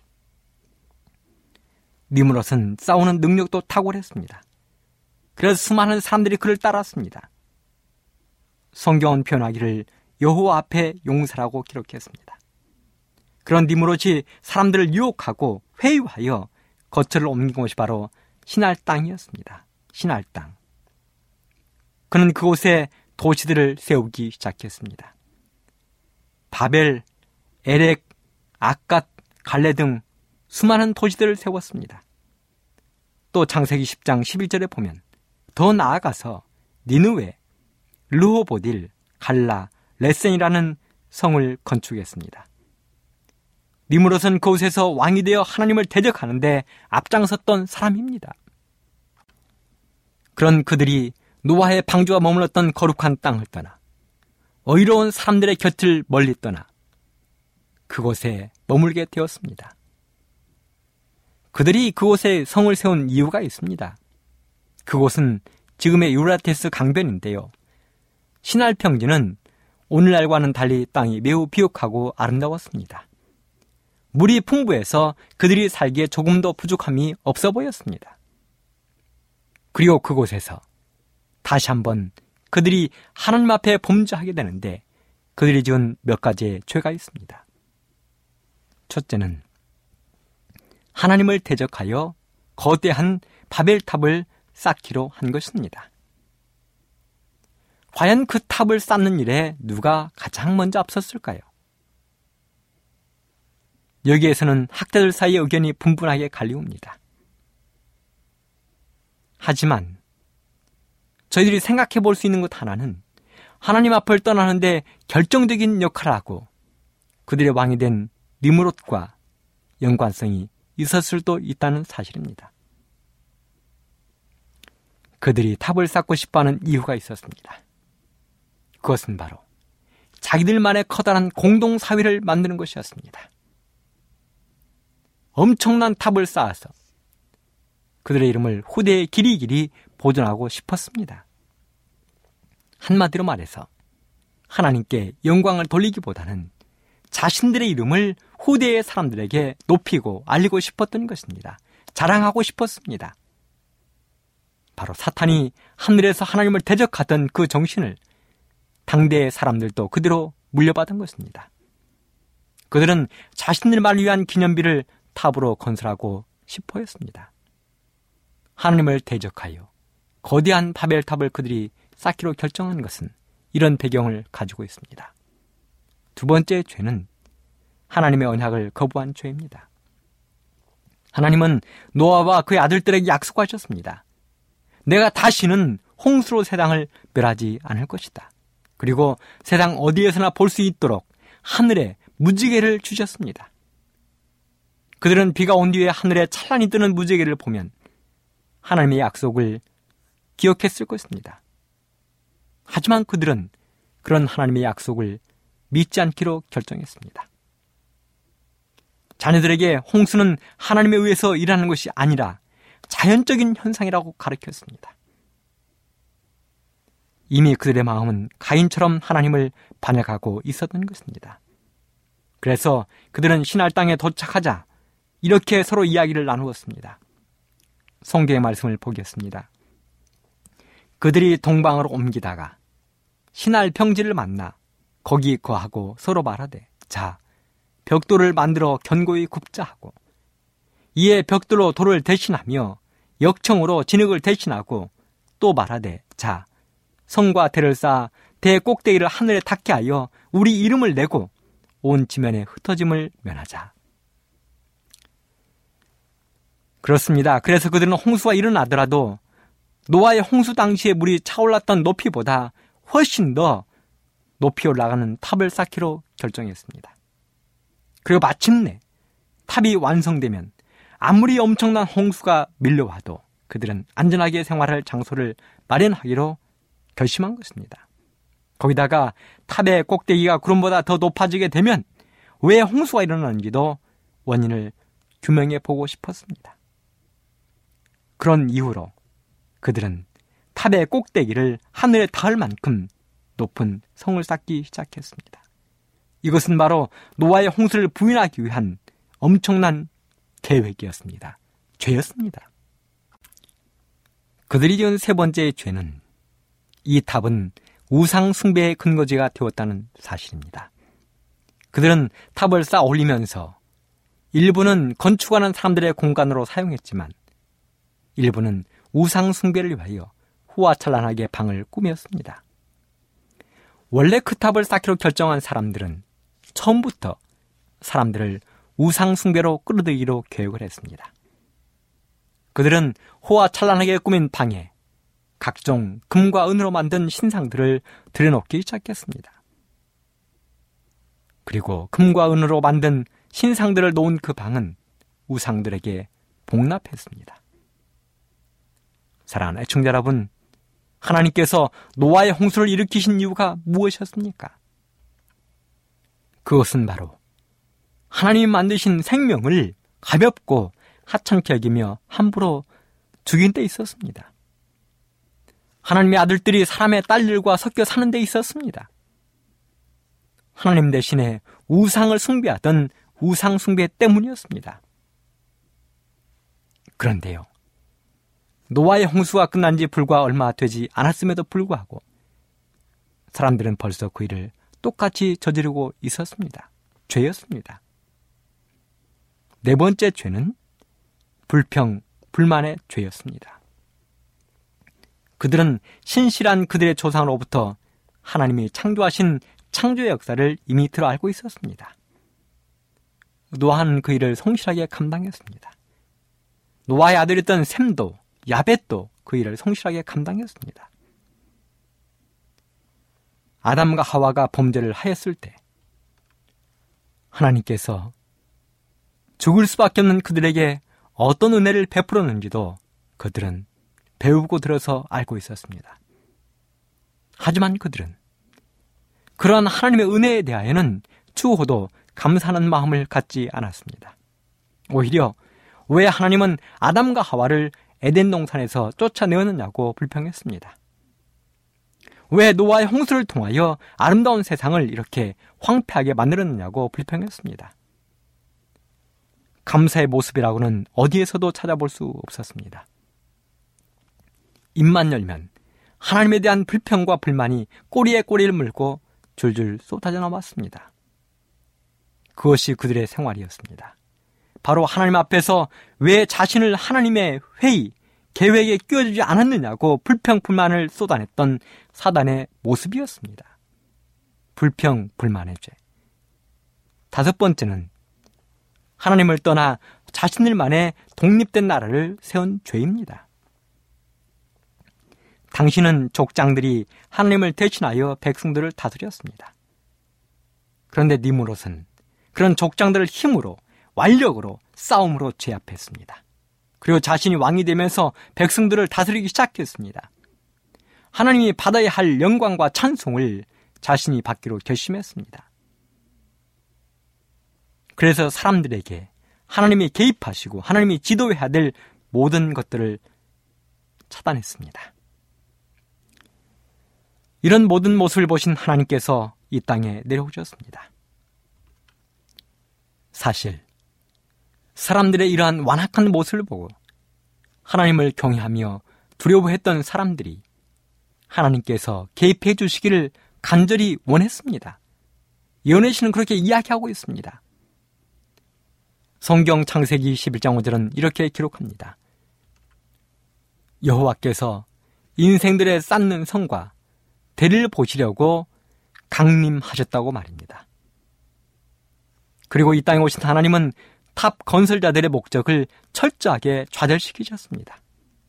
니므롯은 싸우는 능력도 탁월했습니다. 그래서 수많은 사람들이 그를 따랐습니다. 성경은 표현하기를 여호와 앞에 용사라고 기록했습니다. 그런 니므롯이 사람들을 유혹하고 회유하여 거처를 옮긴 곳이 바로 시날 땅이었습니다. 시날 땅. 그는 그곳에 도시들을 세우기 시작했습니다. 바벨, 에렉, 아캇, 갈레 등 수많은 도시들을 세웠습니다. 또 창세기 10장 11절에 보면 더 나아가서 니느웨, 르호보딜, 갈라, 레센이라는 성을 건축했습니다. 니므롯은 그곳에서 왕이 되어 하나님을 대적하는데 앞장섰던 사람입니다. 그런 그들이 노아의 방주가 머물렀던 거룩한 땅을 떠나 어이로운 사람들의 곁을 멀리 떠나 그곳에 머물게 되었습니다. 그들이 그곳에 성을 세운 이유가 있습니다. 그곳은 지금의 유라테스 강변인데요. 시날 평지는 오늘날과는 달리 땅이 매우 비옥하고 아름다웠습니다. 물이 풍부해서 그들이 살기에 조금도 부족함이 없어 보였습니다. 그리고 그곳에서 다시 한번 그들이 하나님 앞에 범죄하게 되는데 그들이 지은 몇 가지의 죄가 있습니다. 첫째는 하나님을 대적하여 거대한 바벨탑을 쌓기로 한 것입니다. 과연 그 탑을 쌓는 일에 누가 가장 먼저 앞섰을까요? 여기에서는 학자들 사이의 의견이 분분하게 갈리옵니다. 하지만 저희들이 생각해 볼 수 있는 것 하나는 하나님 앞을 떠나는데 결정적인 역할을 하고 그들의 왕이 된 니므롯과 연관성이 있었을 수도 있다는 사실입니다. 그들이 탑을 쌓고 싶어하는 이유가 있었습니다. 그것은 바로 자기들만의 커다란 공동사회를 만드는 것이었습니다. 엄청난 탑을 쌓아서 그들의 이름을 후대에 길이길이 보존하고 싶었습니다. 한마디로 말해서 하나님께 영광을 돌리기보다는 자신들의 이름을 후대의 사람들에게 높이고 알리고 싶었던 것입니다. 자랑하고 싶었습니다. 바로 사탄이 하늘에서 하나님을 대적하던 그 정신을 당대의 사람들도 그대로 물려받은 것입니다. 그들은 자신들만을 위한 기념비를 탑으로 건설하고 싶어 했습니다. 하나님을 대적하여 거대한 바벨탑을 그들이 쌓기로 결정한 것은 이런 배경을 가지고 있습니다. 두 번째 죄는 하나님의 언약을 거부한 죄입니다. 하나님은 노아와 그의 아들들에게 약속하셨습니다. 내가 다시는 홍수로 세상을 멸하지 않을 것이다. 그리고 세상 어디에서나 볼 수 있도록 하늘에 무지개를 주셨습니다. 그들은 비가 온 뒤에 하늘에 찬란히 뜨는 무지개를 보면 하나님의 약속을 기억했을 것입니다. 하지만 그들은 그런 하나님의 약속을 믿지 않기로 결정했습니다. 자녀들에게 홍수는 하나님에 의해서 일하는 것이 아니라 자연적인 현상이라고 가르쳤습니다. 이미 그들의 마음은 가인처럼 하나님을 반역하고 있었던 것입니다. 그래서 그들은 시날 땅에 도착하자 이렇게 서로 이야기를 나누었습니다. 성경의 말씀을 보겠습니다. 그들이 동방으로 옮기다가 시날 평지를 만나 거기 거하고 서로 말하되 자 벽돌을 만들어 견고히 굽자 하고 이에 벽돌로 돌을 대신하며 역청으로 진흙을 대신하고 또 말하되 자 성과 대를 쌓아 대 꼭대기를 하늘에 닿게 하여 우리 이름을 내고 온 지면에 흩어짐을 면하자. 그렇습니다. 그래서 그들은 홍수가 일어나더라도 노아의 홍수 당시에 물이 차올랐던 높이보다 훨씬 더 높이 올라가는 탑을 쌓기로 결정했습니다. 그리고 마침내 탑이 완성되면 아무리 엄청난 홍수가 밀려와도 그들은 안전하게 생활할 장소를 마련하기로 결심한 것입니다. 거기다가 탑의 꼭대기가 구름보다 더 높아지게 되면 왜 홍수가 일어나는지도 원인을 규명해 보고 싶었습니다. 그런 이유로 그들은 탑의 꼭대기를 하늘에 닿을 만큼 높은 성을 쌓기 시작했습니다. 이것은 바로 노아의 홍수를 부인하기 위한 엄청난 계획이었습니다. 죄였습니다. 그들이 지은 세 번째의 죄는 이 탑은 우상 숭배의 근거지가 되었다는 사실입니다. 그들은 탑을 쌓아 올리면서 일부는 건축하는 사람들의 공간으로 사용했지만 일부는 우상 숭배를 위하여 호화찬란하게 방을 꾸몄습니다. 원래 그 탑을 쌓기로 결정한 사람들은 처음부터 사람들을 우상 숭배로 끌어들이기로 계획을 했습니다. 그들은 호화찬란하게 꾸민 방에 각종 금과 은으로 만든 신상들을 들여놓기 시작했습니다. 그리고 금과 은으로 만든 신상들을 놓은 그 방은 우상들에게 복납했습니다. 사랑하는 애청자 여러분, 하나님께서 노아의 홍수를 일으키신 이유가 무엇이었습니까? 그것은 바로 하나님이 만드신 생명을 가볍고 하찮게 여기며 함부로 죽인 데 있었습니다. 하나님의 아들들이 사람의 딸들과 섞여 사는 데 있었습니다. 하나님 대신에 우상을 숭배하던 우상 숭배 때문이었습니다. 그런데요, 노아의 홍수가 끝난 지 불과 얼마 되지 않았음에도 불구하고 사람들은 벌써 그 일을 똑같이 저지르고 있었습니다. 죄였습니다. 네 번째 죄는 불평, 불만의 죄였습니다. 그들은 신실한 그들의 조상으로부터 하나님이 창조하신 창조의 역사를 이미 들어 알고 있었습니다. 노아는 그 일을 성실하게 감당했습니다. 노아의 아들이었던 셈도 야벳도 그 일을 성실하게 감당했습니다. 아담과 하와가 범죄를 하였을 때 하나님께서 죽을 수밖에 없는 그들에게 어떤 은혜를 베풀었는지도 그들은 배우고 들어서 알고 있었습니다. 하지만 그들은 그러한 하나님의 은혜에 대하여는 추호도 감사하는 마음을 갖지 않았습니다. 오히려 왜 하나님은 아담과 하와를 에덴 동산에서 쫓아내었느냐고 불평했습니다. 왜 노아의 홍수를 통하여 아름다운 세상을 이렇게 황폐하게 만들었느냐고 불평했습니다. 감사의 모습이라고는 어디에서도 찾아볼 수 없었습니다. 입만 열면 하나님에 대한 불평과 불만이 꼬리에 꼬리를 물고 줄줄 쏟아져 나왔습니다. 그것이 그들의 생활이었습니다. 바로 하나님 앞에서 왜 자신을 하나님의 회의, 계획에 끼워주지 않았느냐고 불평, 불만을 쏟아냈던 사단의 모습이었습니다. 불평, 불만의 죄. 다섯 번째는 하나님을 떠나 자신들만의 독립된 나라를 세운 죄입니다. 당시는 족장들이 하나님을 대신하여 백성들을 다스렸습니다. 그런데 니므롯은 그런 족장들을 힘으로, 완력으로, 싸움으로 제압했습니다. 그리고 자신이 왕이 되면서 백성들을 다스리기 시작했습니다. 하나님이 받아야 할 영광과 찬송을 자신이 받기로 결심했습니다. 그래서 사람들에게 하나님이 개입하시고 하나님이 지도해야 될 모든 것들을 차단했습니다. 이런 모든 모습을 보신 하나님께서 이 땅에 내려오셨습니다. 사실 사람들의 이러한 완악한 모습을 보고 하나님을 경외하며 두려워했던 사람들이 하나님께서 개입해 주시기를 간절히 원했습니다. 예언의 시는 그렇게 이야기하고 있습니다. 성경 창세기 11장 5절은 이렇게 기록합니다. 여호와께서 인생들의 쌓는 성과 대를 보시려고 강림하셨다고 말입니다. 그리고 이 땅에 오신 하나님은 탑 건설자들의 목적을 철저하게 좌절시키셨습니다.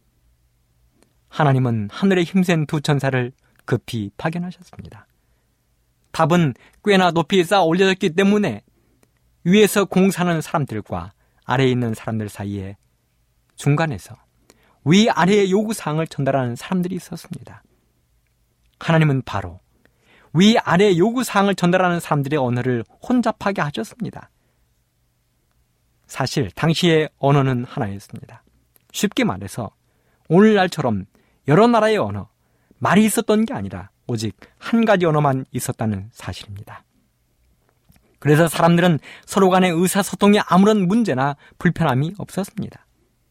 하나님은 하늘에 힘센 두 천사를 급히 파견하셨습니다. 탑은 꽤나 높이 쌓아 올려졌기 때문에 위에서 공사하는 사람들과 아래에 있는 사람들 사이에 중간에서 위아래의 요구사항을 전달하는 사람들이 있었습니다. 하나님은 바로 위아래의 요구사항을 전달하는 사람들의 언어를 혼잡하게 하셨습니다. 사실 당시의 언어는 하나였습니다. 쉽게 말해서 오늘날처럼 여러 나라의 언어, 말이 있었던 게 아니라 오직 한 가지 언어만 있었다는 사실입니다. 그래서 사람들은 서로 간의 의사소통에 아무런 문제나 불편함이 없었습니다.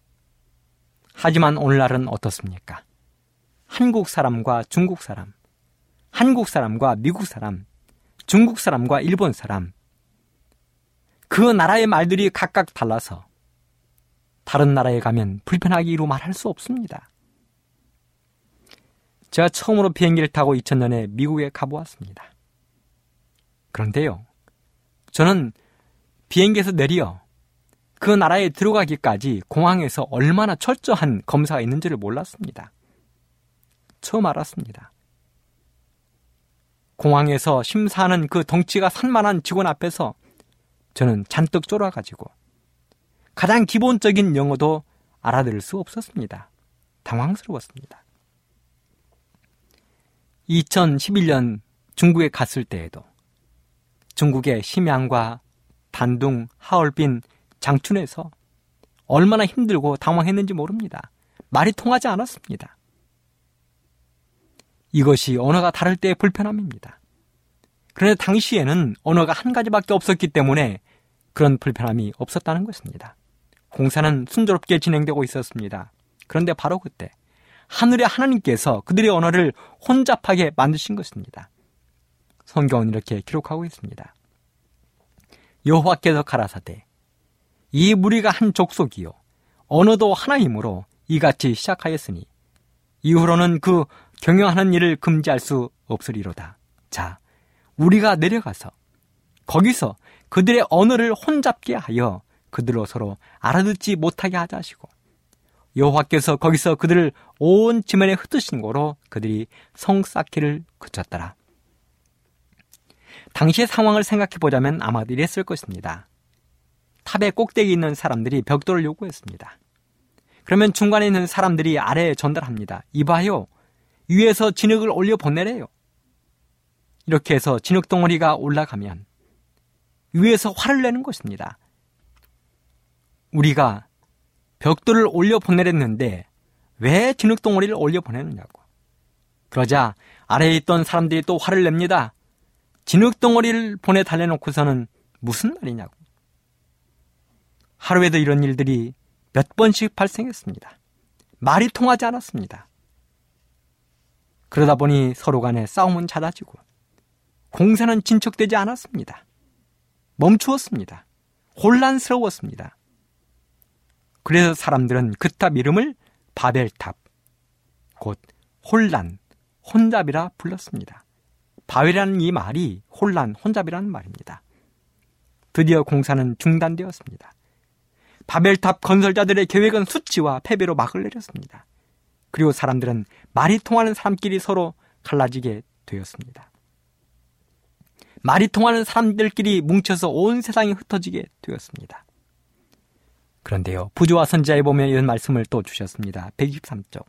하지만 오늘날은 어떻습니까? 한국 사람과 중국 사람, 한국 사람과 미국 사람, 중국 사람과 일본 사람, 그 나라의 말들이 각각 달라서 다른 나라에 가면 불편하기로 말할 수 없습니다. 제가 처음으로 비행기를 타고 2000년에 미국에 가보았습니다. 그런데요, 저는 비행기에서 내려 그 나라에 들어가기까지 공항에서 얼마나 철저한 검사가 있는지를 몰랐습니다. 처음 알았습니다. 공항에서 심사하는 그 덩치가 산만한 직원 앞에서 저는 잔뜩 쫄아가지고 가장 기본적인 영어도 알아들을 수 없었습니다. 당황스러웠습니다. 2011년 중국에 갔을 때에도 중국의 심양과 단둥, 하얼빈, 장춘에서 얼마나 힘들고 당황했는지 모릅니다. 말이 통하지 않았습니다. 이것이 언어가 다를 때의 불편함입니다. 그런데 당시에는 언어가 한 가지밖에 없었기 때문에 그런 불편함이 없었다는 것입니다. 공사는 순조롭게 진행되고 있었습니다. 그런데 바로 그때 하늘의 하나님께서 그들의 언어를 혼잡하게 만드신 것입니다. 성경은 이렇게 기록하고 있습니다. 여호와께서 가라사대 이 무리가 한 족속이요 언어도 하나이므로 이같이 시작하였으니 이후로는 그 경영하는 일을 금지할 수 없으리로다. 자, 우리가 내려가서 거기서 그들의 언어를 혼잡게 하여 그들로 서로 알아듣지 못하게 하자 하시고 여호와께서 거기서 그들을 온 지면에 흩으신 거로 그들이 성 쌓기를 그쳤더라. 당시의 상황을 생각해보자면 아마도 이랬을 것입니다. 탑의 꼭대기에 있는 사람들이 벽돌을 요구했습니다. 그러면 중간에 있는 사람들이 아래에 전달합니다. 이봐요, 위에서 진흙을 올려 보내래요. 이렇게 해서 진흙덩어리가 올라가면 위에서 화를 내는 것입니다. 우리가 벽돌을 올려보내랬는데 왜 진흙덩어리를 올려보내느냐고. 그러자 아래에 있던 사람들이 또 화를 냅니다. 진흙덩어리를 보내달래놓고서는 무슨 말이냐고. 하루에도 이런 일들이 몇 번씩 발생했습니다. 말이 통하지 않았습니다. 그러다 보니 서로 간에 싸움은 잦아지고 공사는 진척되지 않았습니다. 멈추었습니다. 혼란스러웠습니다. 그래서 사람들은 그 탑 이름을 바벨탑, 곧 혼란, 혼잡이라 불렀습니다. 바벨이라는 이 말이 혼란, 혼잡이라는 말입니다. 드디어 공사는 중단되었습니다. 바벨탑 건설자들의 계획은 수치와 패배로 막을 내렸습니다. 그리고 사람들은 말이 통하는 사람끼리 서로 갈라지게 되었습니다. 말이 통하는 사람들끼리 뭉쳐서 온 세상이 흩어지게 되었습니다. 그런데요, 부조와 선지자에 보면 이런 말씀을 또 주셨습니다. 123쪽.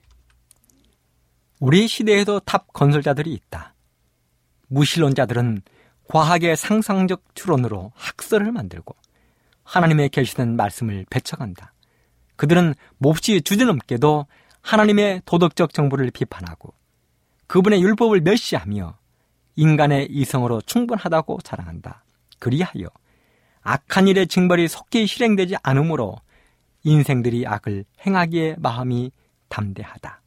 우리 시대에도 탑 건설자들이 있다. 무신론자들은 과학의 상상적 추론으로 학설을 만들고 하나님의 계시된 말씀을 배척한다. 그들은 몹시 주제넘게도 하나님의 도덕적 정보를 비판하고 그분의 율법을 멸시하며 인간의 이성으로 충분하다고 자랑한다. 그리하여 악한 일의 징벌이 속히 실행되지 않으므로 인생들이 악을 행하기에 마음이 담대하다.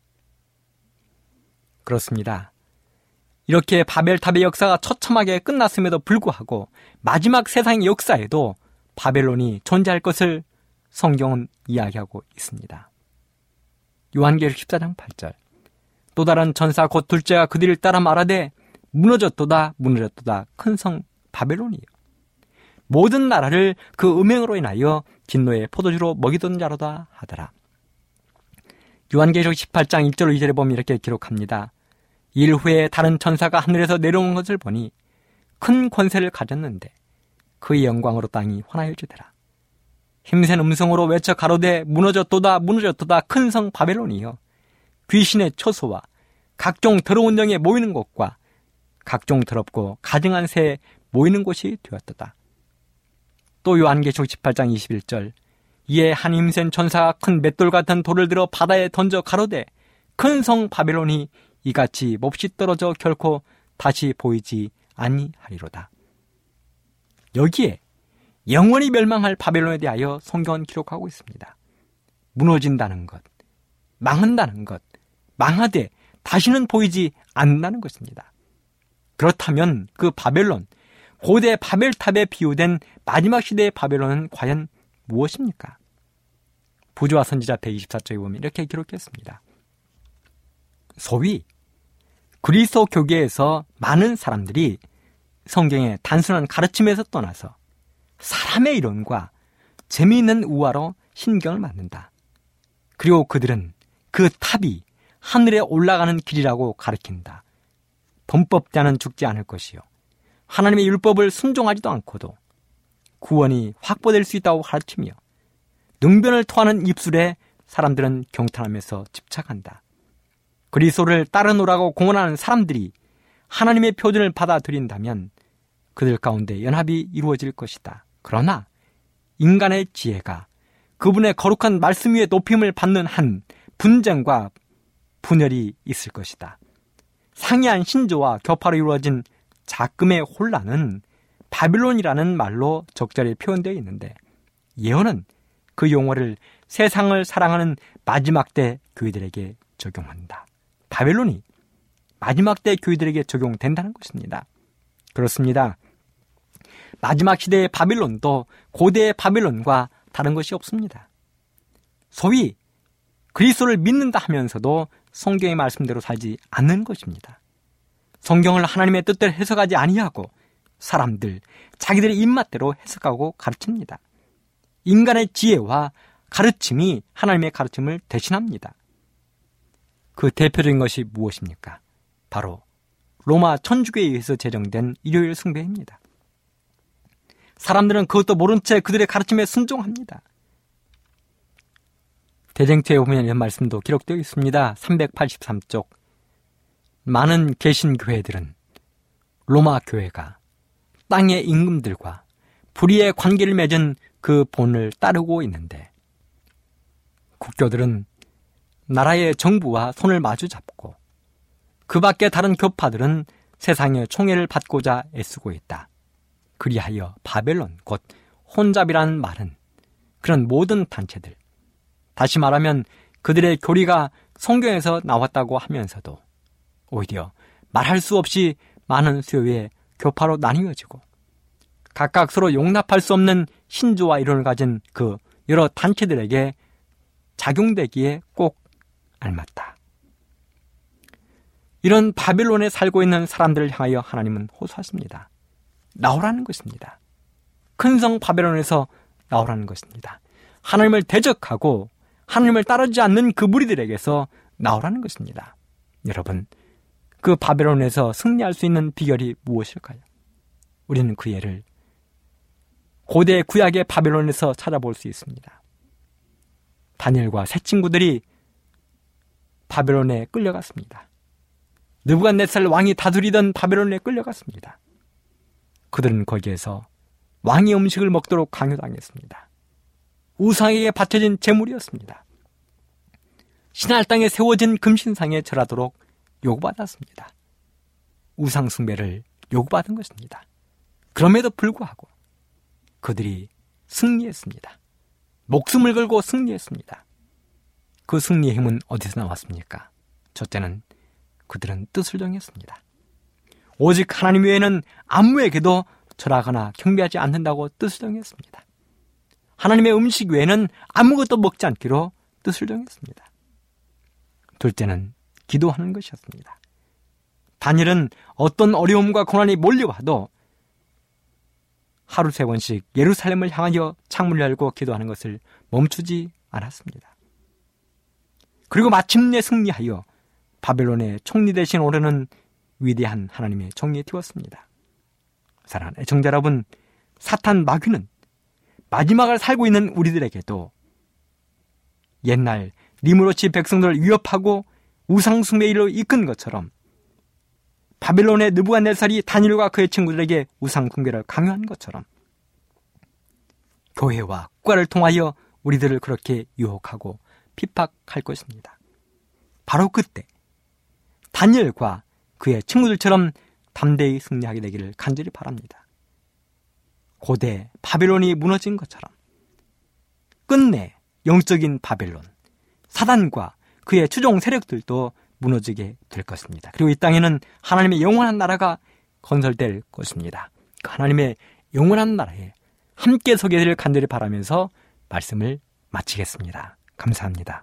그렇습니다. 이렇게 바벨탑의 역사가 처참하게 끝났음에도 불구하고 마지막 세상의 역사에도 바벨론이 존재할 것을 성경은 이야기하고 있습니다. 요한계시록 14장 8절. 또 다른 전사 곧 둘째가 그들을 따라 말하되 무너졌도다 무너졌도다 큰 성 바벨론이요. 모든 나라를 그 음행으로 인하여 진노의 포도주로 먹이던 자로다 하더라. 요한계시록 18장 1절 2절에 보면 이렇게 기록합니다. 일 후에 다른 천사가 하늘에서 내려온 것을 보니 큰 권세를 가졌는데 그의 영광으로 땅이 환하여지더라. 힘센 음성으로 외쳐 가로되 무너졌도다 무너졌도다 큰 성 바벨론이여. 귀신의 초소와 각종 더러운 영에 모이는 곳과 각종 더럽고 가증한 새에 모이는 곳이 되었도다. 또 요한계시록 18장 21절. 이에 한 힘센 천사가 큰 맷돌 같은 돌을 들어 바다에 던져 가로되 큰 성 바벨론이 이같이 몹시 떨어져 결코 다시 보이지 아니하리로다. 여기에 영원히 멸망할 바벨론에 대하여 성경은 기록하고 있습니다. 무너진다는 것, 망한다는 것, 망하되 다시는 보이지 않는다는 것입니다. 그렇다면 그 바벨론, 고대 바벨탑에 비유된 마지막 시대의 바벨론은 과연 무엇입니까? 부조와 선지자 124쪽에 보면 이렇게 기록했습니다. 소위 그리스도 교계에서 많은 사람들이 성경의 단순한 가르침에서 떠나서 사람의 이론과 재미있는 우화로 신경을 맞는다. 그리고 그들은 그 탑이 하늘에 올라가는 길이라고 가르친다. 범법자는 죽지 않을 것이요. 하나님의 율법을 순종하지도 않고도 구원이 확보될 수 있다고 가르치며 능변을 토하는 입술에 사람들은 경탄하면서 집착한다. 그리스도를 따르노라고 공언하는 사람들이 하나님의 표준을 받아들인다면 그들 가운데 연합이 이루어질 것이다. 그러나 인간의 지혜가 그분의 거룩한 말씀 위에 높임을 받는 한 분쟁과 분열이 있을 것이다. 상이한 신조와 교파로 이루어진 작금의 혼란은 바빌론이라는 말로 적절히 표현되어 있는데 예언은 그 용어를 세상을 사랑하는 마지막 때 교회들에게 적용한다. 바벨론이 마지막 때 교회들에게 적용된다는 것입니다. 그렇습니다. 마지막 시대의 바빌론도 고대의 바빌론과 다른 것이 없습니다. 소위 그리스도를 믿는다 하면서도 성경의 말씀대로 살지 않는 것입니다. 성경을 하나님의 뜻대로 해석하지 아니하고 사람들, 자기들의 입맛대로 해석하고 가르칩니다. 인간의 지혜와 가르침이 하나님의 가르침을 대신합니다. 그 대표적인 것이 무엇입니까? 바로 로마 천주교에 의해서 제정된 일요일 숭배입니다. 사람들은 그것도 모른 채 그들의 가르침에 순종합니다. 대쟁투에 보면 이런 말씀도 기록되어 있습니다. 383쪽. 많은 개신교회들은 로마 교회가 땅의 임금들과 불의의 관계를 맺은 그 본을 따르고 있는데, 국교들은 나라의 정부와 손을 마주 잡고 그 밖에 다른 교파들은 세상의 총애를 받고자 애쓰고 있다. 그리하여 바벨론, 곧 혼잡이라는 말은 그런 모든 단체들, 다시 말하면 그들의 교리가 성경에서 나왔다고 하면서도 오히려 말할 수 없이 많은 수요의 교파로 나뉘어지고 각각 서로 용납할 수 없는 신조와 이론을 가진 그 여러 단체들에게 작용되기에 꼭 알맞다. 이런 바빌론에 살고 있는 사람들을 향하여 하나님은 호소하십니다. 나오라는 것입니다. 큰 성 바벨론에서 나오라는 것입니다. 하나님을 대적하고 하나님을 따르지 않는 그 무리들에게서 나오라는 것입니다. 여러분, 그 바벨론에서 승리할 수 있는 비결이 무엇일까요? 우리는 그 예를 고대 구약의 바벨론에서 찾아볼 수 있습니다. 다니엘과 세 친구들이 바벨론에 끌려갔습니다. 느부갓네살 왕이 다스리던 바벨론에 끌려갔습니다. 그들은 거기에서 왕의 음식을 먹도록 강요당했습니다. 우상에게 바쳐진 제물이었습니다. 신할 땅에 세워진 금신상에 절하도록 요구받았습니다. 우상 숭배를 요구받은 것입니다. 그럼에도 불구하고 그들이 승리했습니다. 목숨을 걸고 승리했습니다. 그 승리의 힘은 어디서 나왔습니까? 첫째는 그들은 뜻을 정했습니다. 오직 하나님 외에는 아무에게도 절하거나 경배하지 않는다고 뜻을 정했습니다. 하나님의 음식 외에는 아무것도 먹지 않기로 뜻을 정했습니다. 둘째는 기도하는 것이었습니다. 다니엘은 어떤 어려움과 고난이 몰려와도 하루 3번씩 예루살렘을 향하여 창문을 열고 기도하는 것을 멈추지 않았습니다. 그리고 마침내 승리하여 바벨론의 총리 대신 오르는 위대한 하나님의 정의에 띄웠습니다. 사랑하는 애청자 여러분, 사탄 마귀는 마지막을 살고 있는 우리들에게도 옛날 니므롯이 백성들을 위협하고 우상숭배의 일로 이끈 것처럼 바벨론의 느부갓네살이 다니엘과 그의 친구들에게 우상숭배를 강요한 것처럼 교회와 국가를 통하여 우리들을 그렇게 유혹하고 핍박할 것입니다. 바로 그때 다니엘과 그의 친구들처럼 담대히 승리하게 되기를 간절히 바랍니다. 고대 바벨론이 무너진 것처럼 끝내 영적인 바벨론, 사단과 그의 추종 세력들도 무너지게 될 것입니다. 그리고 이 땅에는 하나님의 영원한 나라가 건설될 것입니다. 그 하나님의 영원한 나라에 함께 서게 되기를 간절히 바라면서 말씀을 마치겠습니다. 감사합니다.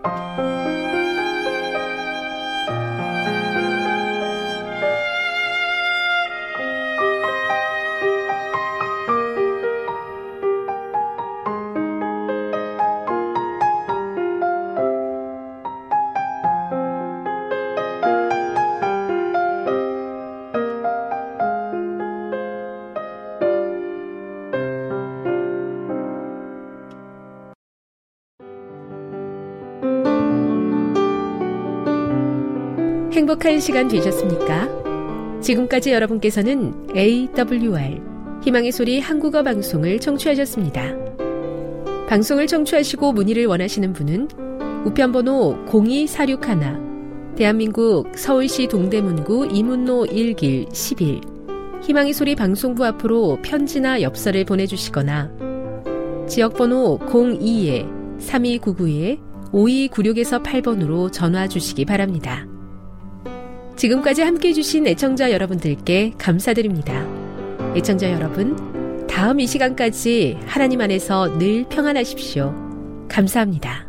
행복한 시간 되셨습니까? 지금까지 여러분께서는 AWR 희망의 소리 한국어 방송을 청취하셨습니다. 방송을 청취하시고 문의를 원하시는 분은 우편번호 02461 대한민국 서울시 동대문구 이문로 1길 11 희망의 소리 방송부 앞으로 편지나 엽서를 보내주시거나 지역번호 02-3299-5296에서 8번으로 전화 주시기 바랍니다. 지금까지 함께해 주신 애청자 여러분들께 감사드립니다. 애청자 여러분, 다음 이 시간까지 하나님 안에서 늘 평안하십시오. 감사합니다.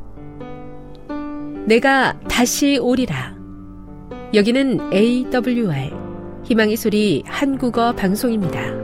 내가 다시 오리라. 여기는 AWR 희망의 소리 한국어 방송입니다.